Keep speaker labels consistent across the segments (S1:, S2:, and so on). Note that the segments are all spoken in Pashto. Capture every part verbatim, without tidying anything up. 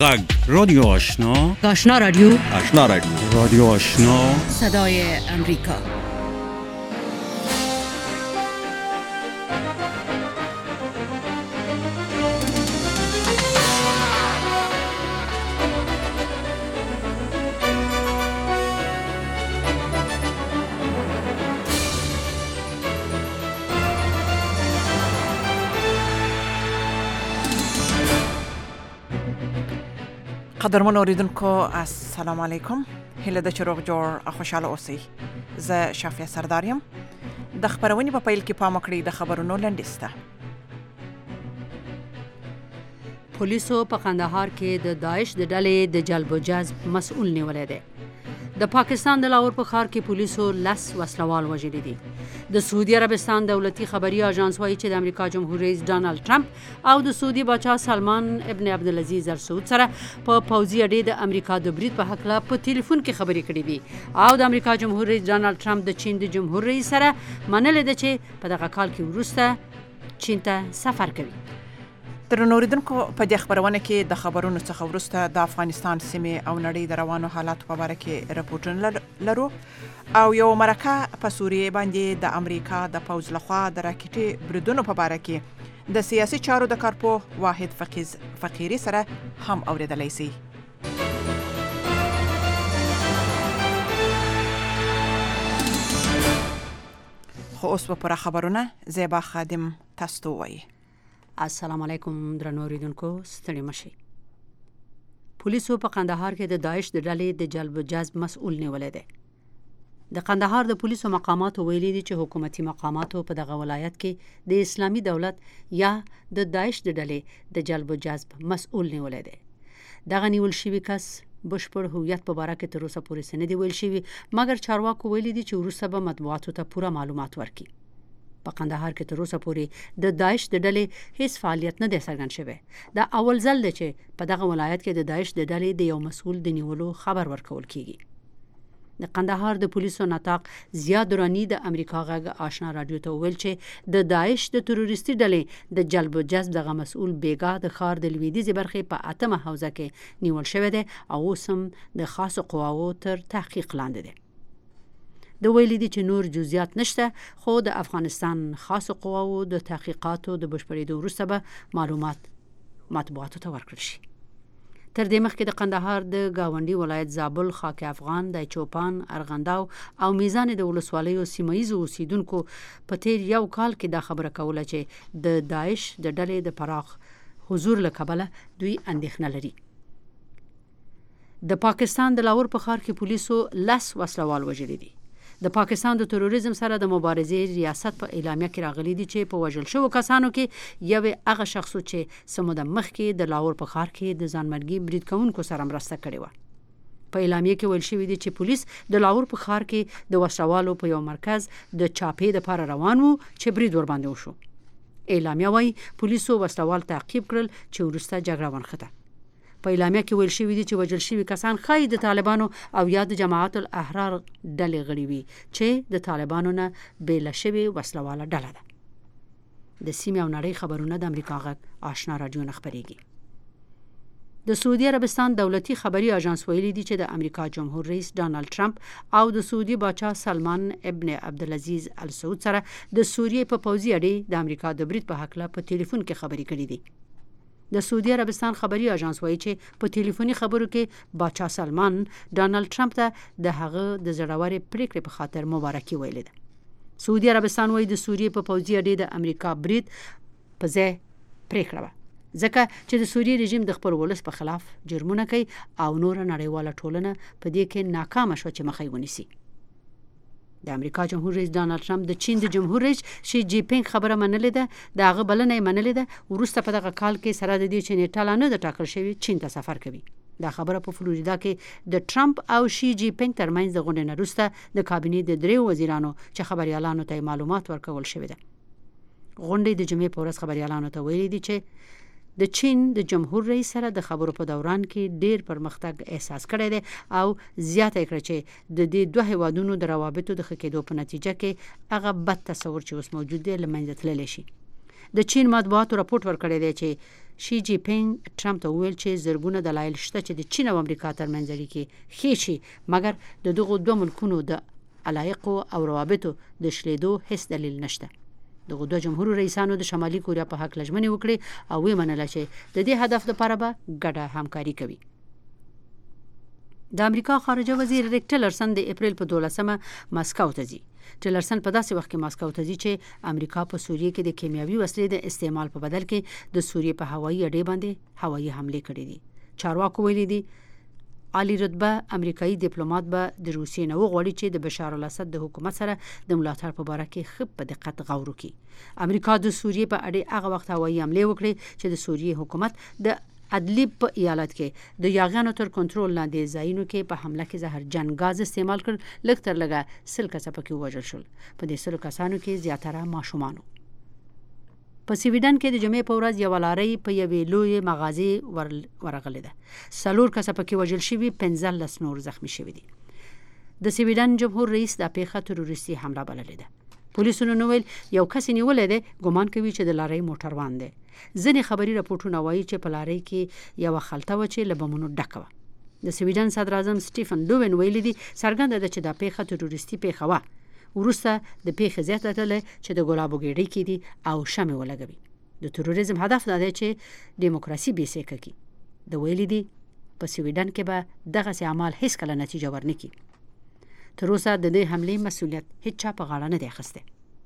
S1: غږ رادیو آشنا
S2: آشنا رادیو
S3: آشنا رادیو
S1: رادیو آشنا
S2: صدای امریکا.
S4: قدرمن اوریدونکو السلام علیکم. هله د چروغ جوړ او خوشاله اوسئ. زه شافیه سرداریم. د خبرونې په پیل کې پام وکړئ د خبرونو لنډیسته.
S2: پولیسو په قندهار کې د داعش د ډلې د جلب و جذب مسؤل نیولې ده. د پاکستان د لاهور په ښار کې پولیسو لس وسلوال وژلي دي. د سعودي عربستان دولتي خبري اژانس وایي چې د امریکا جمهور رئیس ډانلډ ټرمپ او د سعودي باچا سلمان ابن عبدالعزیز ال سعود سره په پوځي اډې د امریکا د برید په حق لا په ټلیفون کې خبرې کړې دي او د امریکا جمهور رئیس ډانلډ ټرمپ د چین د جمهور رئیس سره منلې ده چې په دغه کال کې وروسته چین ته سفر کوي.
S4: درنو اوریدونکو په دې خبرونه کې د خبرونو څخه وروسته د افغانستان سیمې او نړۍ د روانو حالاتو په اړه کې راپورټونه لرو او یو مرکه په سوریه باندې د امریکا د پوځ لخوا د راکټي بریدونو په اړه کې د سیاسي چارو د کارپو واحد فقیز فقيري سره هم اوریدلای شي. خو اوس په خبرونه زیبا خادم تاسو ته وایي.
S2: السلام علیکم درنو اوریدونکو، ستړي مشئ. پولیسو په قندهار کې د داعش د ډلې د جلب و جذب مسؤل نیولې ده. د قندهار د پولیسو مقاماتو ویلي دي چې حکومتي مقاماتو په دغه ولایت کې د اسلامي دولت یا د داعش د ډلې د جلب و جذب مسؤل نیولې ده. دغه نیول شوی کس بشپړ هویت په اړه کې تر اوسه پورې څه نه دی ویل شوی، مګر چارواکو ویلي دي چې وروسته به مطبوعاتو ته پوره معلومات ورکړي. په قندهار کې تر اوسه پورې د داعش د ډلې هیڅ فعالیت نه دی څرګند شوی. دا اول ځل دی چې په دغه ولایت کې د داعش د ډلې د یو مسؤل د نیولو خبر ورکول کیږي. د قندهار د پولیسو نطاق ضیا درانی د امریکا غږ آشنا رادیو ته ویل چې د داعش د تروریستي ډلې د جلب و جذب دغه مسؤل بیګا د ښار د لویدیځې برخې په اتمه حوزه کې نیول شوی دی او اوس هم د خاصو قواوو تر تحقیق لاندې دی. د ویلي دي چې نور جزئیات نشته، خو د افغانستان خاصو قواوو د تحقیقاتو د بشپړېدو وروسته به معلومات مطبوعاتو ته ورکړل شي. تر دې مخکې د قندهار د گاونډي ولایت زابل، خاک افغان، د چوپان، ارغنداو او میزان د ولسوالیو سیمایي اوسیدونکو په تیر یو کال کې دا خبره کوله چې د داعش د ډلې د پراخ حضور له کبله دوی اندېښنه لري. د پاکستان د لاهور په ښار کې پولیسو لس وسلوال وژلي دي. د پاکستان د تروریزم سره د مبارزې ریاست په اعلامیه کې راغلي دي چې په وژل شوو کسانو کې یو هغه شخص چې سمود مخکې د لاهور په ښار کې د ځانمرګي برید کوونکو سره مرسته کړې و. په اعلامیه کې ویل شوی دی چې پولیس د لاهور په ښار کې د وسلوالو په یو مرکز د چاپې لپاره روان وو چې برید ور باندې وشو. اعلامیه وايي پولیسو وسلوال تعقیب کړل چې وروسته جګړه ونښته. په اعلامیه کې ویل شوی دی چې وژل شوي کسان ښایي د طالبانو او یا د جماعت الاحرار ډلې غړي وي چې د طالبانو نه بېله شوې وسلواله ډله ده. د سیمې او نړۍ خبرونه د امریکا غږ آشنا رادیو نه خپرېږي. د سعودي عربستان دولتي خبري اژانس ویلي دي چې د امریکا جمهور رئیس ډانلډ ټرمپ او د سعودي باچا سلمان ابن عبدالعزیز ال سعود سره د سوریې په پوځي اډې د امریکا د برید په حق لا په ټلیفون کې خبرې کړې دي. د سعودي عربستان خبري اژانس وایي چې په ټلیفوني خبرو کې باچا سلمان ډانلډ ټرمپ ته د هغه د زړورې پریکړې په خاطر مبارکي ویلې ده. سعودي عربستان وایي د سوریې په پوځي اډې د امریکا برید په ځای پریکړه وه، ځکه چې د سوریې رژیم د خپل ولس په خلاف جرمونه کوي او نور نړیواله ټولنه په دې کې ناکامه شوه چې مخه یې ونیسي. د امریکا جمهور رئیس ډانلډ ټرمپ د چین د جمهور رئیس شي جی پینګ خبره منلې ده. د هغه بلنه یې منلې ده. وروسته په دغه کال کې سره د دې چې نیټه لا نه ده ټاکل شوې چین ته سفر کوي. دا خبره په فلوریدا کې د ټرمپ او شي جی پینګ ترمنځ د غونډې نه وروسته د کابینې د دریو وزیرانو چې خبريالانو ته معلومات ورکول شوې ده. غونډې د جمعې په ورځ خبريالانو ته ویلي دي چې د چین د جمهور رئیس سره د خبرو په دوران کې ډیر پرمختګ احساس کړی دی او زیاته کړی چې د دې دوه هیوادونو د روابطو د ښه کېدو په نتیجه کې هغه بد تصور چې اوس موجود دی له منځه تللی شي. د چین مطبوعاتو راپورټ ورکړی دی چې شي جی پینګ ټرمپ ته وویل چې زرګونه دلایل شته چې د چین او امریکا ترمنځ اړیکې ښې شي، مګر د دغو دوه ملکونو د علایقو او روابطو د شلېدو هیڅ دلیل نشته. دغه دوه جمهور رئیسانو د شمالي کوریا په حق لژمنې وکړې او ومنله چې د دې هدف لپاره به ګډه همکاري کوي. د امریکا خارجه وزیر ریک ټیلرسن د اپریل په دولسمه مسکو ته ځي. ټیلرسن په داسې وخت کې مسکو ته ځي چې امریکا په سوریه کې د کیمیاوي وسلې د استعمال په بدل کې د سوریه په هوایي اډې باندې هوایي حملې کړې دي. چارواکو ویلي دي عالی رتبه امریکایي ډیپلوماټ به د روسیې نه وغواړي چې د بشار الاسد د حکومت سره د ملاتړ په باره کې ښه په دقت غور وکړي. امریکا د سوریې په اډې هغه وخت هوایي حملې وکړې چې د سوریې حکومت د ادلیب په ایالت کې د یاغیانو تر کنټرول لاندې ځایونو کې په حمله کې زهرجن غاز استعمال کړ. لږ تر لږه سل کسه پکې ووژل شول. په دې سلو کسانو کې زیاتره ماشومان وو. په سویډن کې د جمعې په ورځ یوه لارۍ په یوې لویې مغازې ورغلې ده. څلور کسه پکې وژل شوي، پنځلس نور زخمي شوي دي. د سویډن جمهور رئیس دا پیښه تروریستي حمله بللې ده. پولیسو نو ویل یو کس نیولې ده، ګمان کوي چې د لارۍ موټروان دی. ځینې خبري راپورټونه وایي چې په لارۍ کې یوه خلطه وه چې له بمونو ډکه وه. د سویډن صدر اعظم سټیفن لوون ویلي دي څرګنده ده چې دا پیښه تروریستي پیښه وه. وروسته د پیښې زیاته ډله چې د ګلابو ګېډۍ کې دي او شمې ولګوي. د تروریزم هدف دا دی چې دیموکراسي بېسیکه کړي. د ویلي دي په سویډن کې به دغسې اعمال هیڅکله نتیجه ورنکړي. تر اوسه د دې حملې مسؤلیت هیڅ چا په غاړه نه دی اخیستی.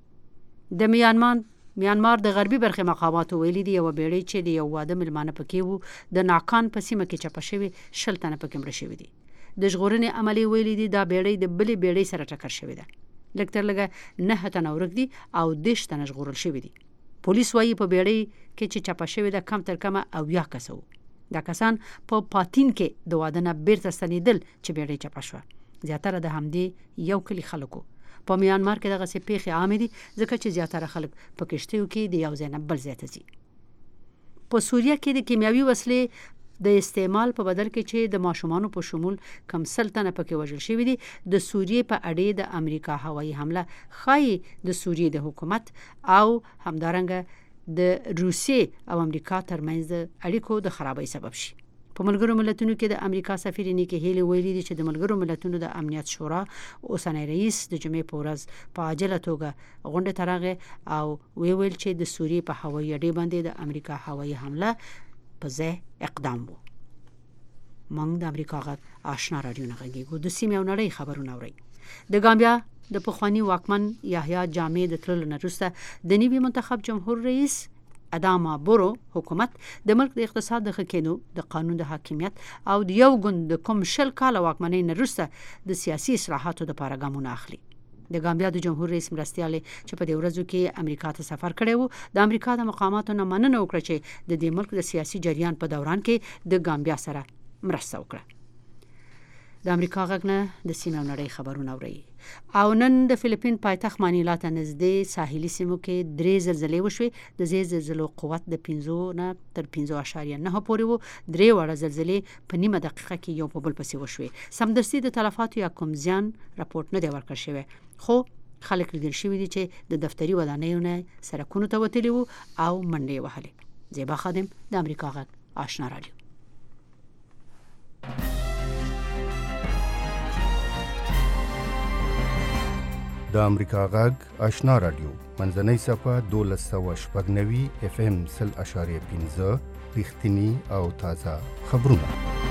S2: د میانمار میانمار د غربي برخې مقاماتو ویلي دي یوه بیړۍ چې د یو واده مېلمانه پکې وو د ناکان په سیمه کې چپه شوې، شل تنه پکې مړه شوي دي. د ژغورنې عملې ویلي دي دا بیړۍ د بلې بیړۍ سره ټکر شوې ده. لږ تر لږه نهه تنه ورک دي او دېرش تنه ژغورل شوي دي. پولیس وایي په بیړۍ کې چې چپه شوې ده کم تر کمه اویا کسه وو. دا کسان په پاتین کې د واده نه بیرته ستنېدل چې بیړۍ چپه شوه. زیاتره د همدې یو کلي خلکو. په میانمار کې دغسې پیښې عامې دي ځکه چې زیاتره خلک په کښتیو کې د یو ځای نه بل ځای ته ځي. په سوریه کې د کیمیاوي وسلې د استعمال په بدل کې چې د ماشومانو په شمول کم سل تنه پکې وژل شوي دي. د سوریې په اډې د امریکا هوایي حمله ښایي د سوریې د حکومت او همدارنګه د روسیې او امریکا ترمنځ د اړیکو د خرابۍ سبب شي. په ملګرو ملتونو کې د امریکا سفیر نیکي هیلي ویلي دي چې د ملګرو ملتونو د امنیت شورا اوسنی رئیس د جمعې په ورځ په عاجله توګه غونډې ته راغی او وی ویل چې د سوریې په هوایي اډې باندې د امریکا هوایي حمله په ځای اقدام وو. موږ د امریکا غږ آشنا راډیو نه غږیږو. د سیمې او نړۍ خبرونه اورئ. د ګامبیا د پخواني واکمن یحیی جامع د تللو نه وروسته د نوي منتخب جمهور رئیس اداما بورو حکومت د ملک د اقتصاد د ښه کېدو، د قانون د حاکمیت او د یو ګوند د کوم شل کاله واکمنۍ نه وروسته د سیاسي اصلاحاتو لپاره ګامونه اخلي. د ګامبیا د جمهور رئیس مرستیال چې په دې ورځو کې امریکا ته سفر کړی وو، د امریکا د مقاماتو نه مننه وکړه چې د دې ملک د سیاسي جریان په دوران کې د ګامبیا سره مرسته وکړه. د امریکا غږ نه د سیمې او نړۍ خبرونه اورئ. او نن د فلیپین پایتخت مانیلا ته نږدې ساحلي سیمو کې درې زلزلې وشوې. د دې زلزلو قوت د پنځو نه تر پنځو اعشاریه نهه پورې وو. درې واړه زلزلې په نیمه دقیقه کې یو په بل پسې وشوې. سمدستي د تلفاتو یا کوم زیان راپورټ نه دی ورکړل شوی، خو خلک لیدل شوي دي چې د دفتري ودانیو نه سړکونو ته وتلي وو او منډې وهلې. زیبا خادم، د امریکا غږ آشنا راډیو.
S3: د امریکا غږ آشنا راډیو منځنۍ صفحه دولس سوه شپږ نوي اف ام سل اشاریه پنځه رښتینی او تازه خبرونه.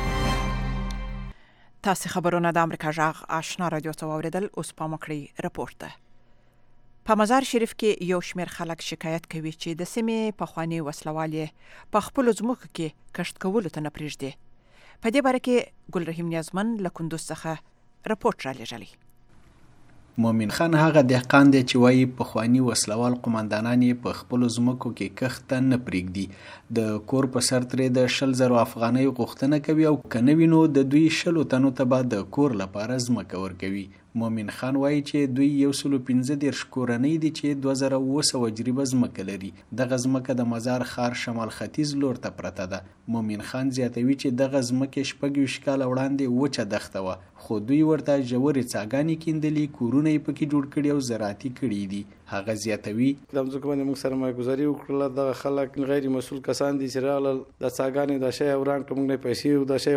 S4: تاسو خبرونه د امریکا غږ آشنا راډیو ته واوریدل. اوس پام وکړئ راپورټ ته. په مزار شریف کې یو شمېر خلک شکایت کوي چې د سیمې پخواني وسلوالې په خپلو ځمکو کې کښت کولو ته نه پرېږدي. په دې باره کې ګلرحیم نیازمن له کندوز څخه راپورټ رالیږلی.
S5: مومن خان هغه دهقان دی چې وایي پخواني وسلوال قمندانان یې په خپلو ځمکو کې کښت ته نه پرېږدي. د کور په سر ترې د شل زرو افغانیو غوښتنه کوي او که نه وي نو د دوی شلو تنو ته به د کور لپاره ځمکه ورکوي. مومن خان وایي چې دوی یو سل پنځه دېرش کورنۍ دي چې دوه زره اوه سوه جریبه ځمکه لري. دغه ځمکه د مزار ښار شمال ختیځ لور ته پرته ده. مومن خان زیاتوي چې دغه ځمکې شپږ ویشت کاله وړاندې وچه دښته وه، خو دوی ورته ژورې څاګانې کیندلي، کورونه یې پکې جوړ کړي او زراعتي کړي دي. هغه زیاتوي
S6: د ځمکو باندې موږ سرمایه‌ګذاري وکړله، دغه خلک غیر مسؤل کسان دي چې راغلل د څاګانې د شی وران کوم نه پیسې او د شی